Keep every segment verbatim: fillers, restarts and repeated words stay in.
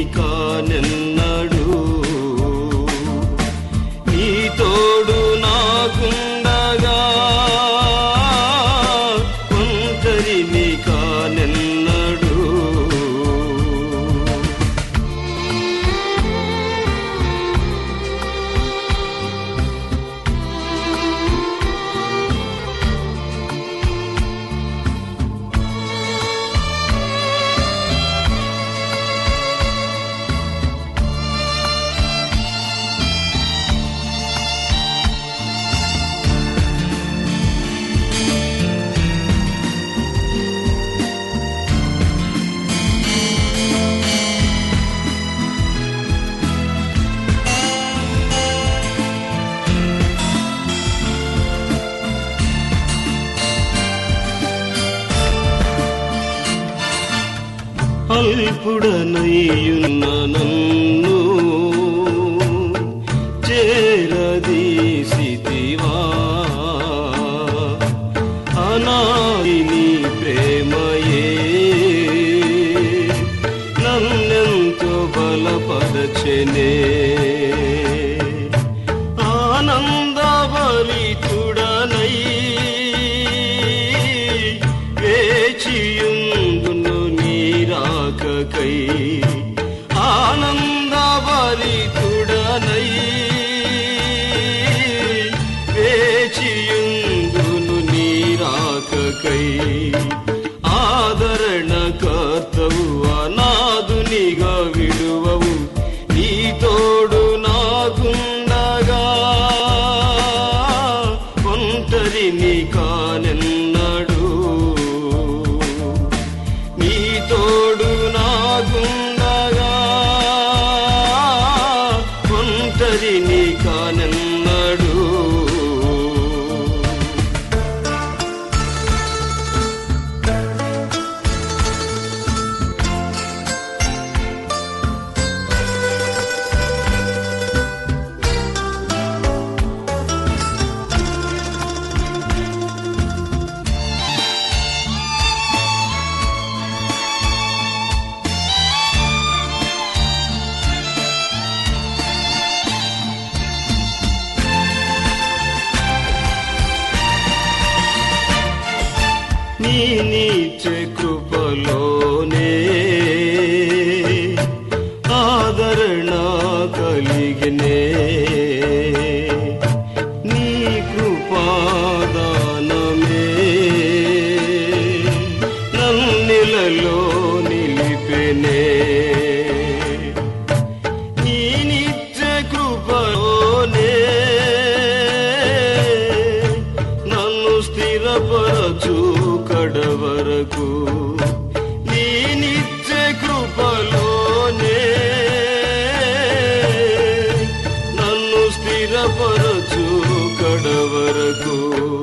కానెన్నడు నీ తోడు నాకుండగా ఒంటరిని కానెన్నడు అల్పుడనయ్యున్న నన్ను చేరదీసితివా అనాది నీ ప్రేమయే నన్నెంతో బలపరచెనే ఆనందభరితుడనై వేచియుందును రాకకై ఆనందభరితుడనై వేచియుందును నీ రాకకై ఆదరణ కర్తవు అనాథునిగా విడువవు నీ తోడు నాకుండగా ఒంటరిని కానెన్నడు నీ తోడు నాకుండగా ఒంటరిని కానెన్నడు నీ నిత్య కృపలోనే ఆదరణ కలిగినే నీ కృపాదానమే నన్నిలలో నిలిపెనే నీ నిత్య కృపలోనే నన్ను స్థిరపరచు కడవరకు నీ నిత్య కృపలోనే నన్ను స్థిరపరచు కడవరకు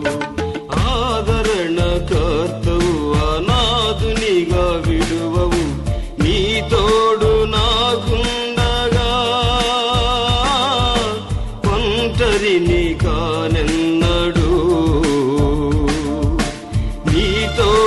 ఆదరణ కర్తవు అనాథునిగా విడువవు నీ తోడు నాకుండగా ఒంటరిని కానెన్నడు నీ తోడు